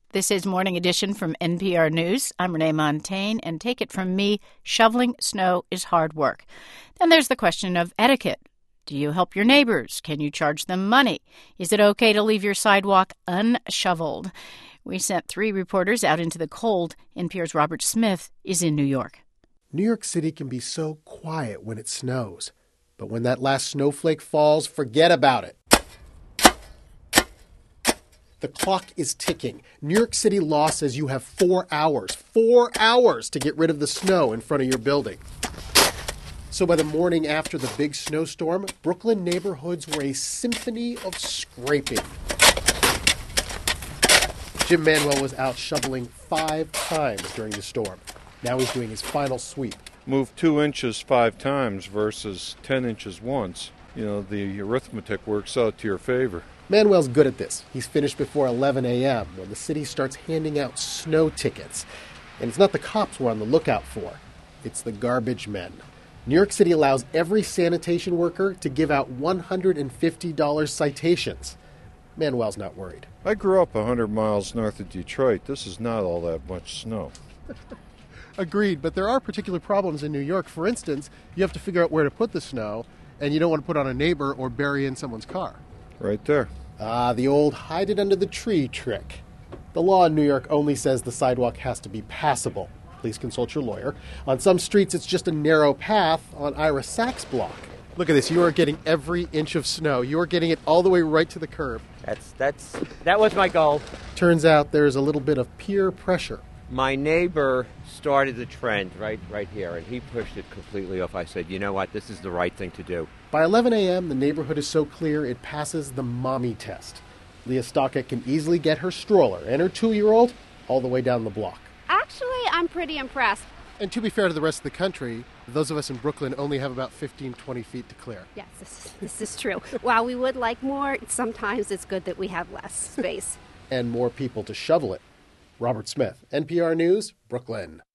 This is Morning Edition from NPR News. I'm Renee Montaigne, and take it from me, shoveling snow is hard work. Then there's the question of etiquette. Do you help your neighbors? Can you charge them money? Is it okay to leave your sidewalk unshoveled? We sent 3 reporters out into the cold. NPR's Robert Smith is in New York. New York City can be so quiet when it snows. But when that last snowflake falls, forget about it. The clock is ticking. New York City law says you have 4 hours to get rid of the snow in front of your building. So by the morning after the big snowstorm, Brooklyn neighborhoods were a symphony of scraping. Jim Manuel was out shoveling 5 times during the storm. Now he's doing his final sweep. Move 2 inches 5 times versus 10 inches once. The arithmetic works out to your favor. Manuel's good at this. He's finished before 11 a.m. when the city starts handing out snow tickets. And it's not the cops we're on the lookout for. It's the garbage men. New York City allows every sanitation worker to give out $150 citations. Manuel's not worried. I grew up 100 miles north of Detroit. This is not all that much snow. Agreed, but there are particular problems in New York. For instance, you have to figure out where to put the snow, and you don't want to put on a neighbor or bury in someone's car. Right there. The old hide it under the tree trick. The law in New York only says the sidewalk has to be passable. Please consult your lawyer. On some streets, it's just a narrow path. On Ira Sachs' block, look at this. You are getting every inch of snow. You are getting it all the way right to the curb. That was my goal. Turns out there's a little bit of peer pressure. My neighbor started the trend right here, and he pushed it completely off. I said, you know what, this is the right thing to do. By 11 a.m., the neighborhood is so clear it passes the mommy test. Leah Stockett can easily get her stroller and her 2-year-old all the way down the block. Actually, I'm pretty impressed. And to be fair to the rest of the country, those of us in Brooklyn only have about 15, 20 feet to clear. Yes, this is true. While we would like more, sometimes it's good that we have less space. And more people to shovel it. Robert Smith, NPR News, Brooklyn.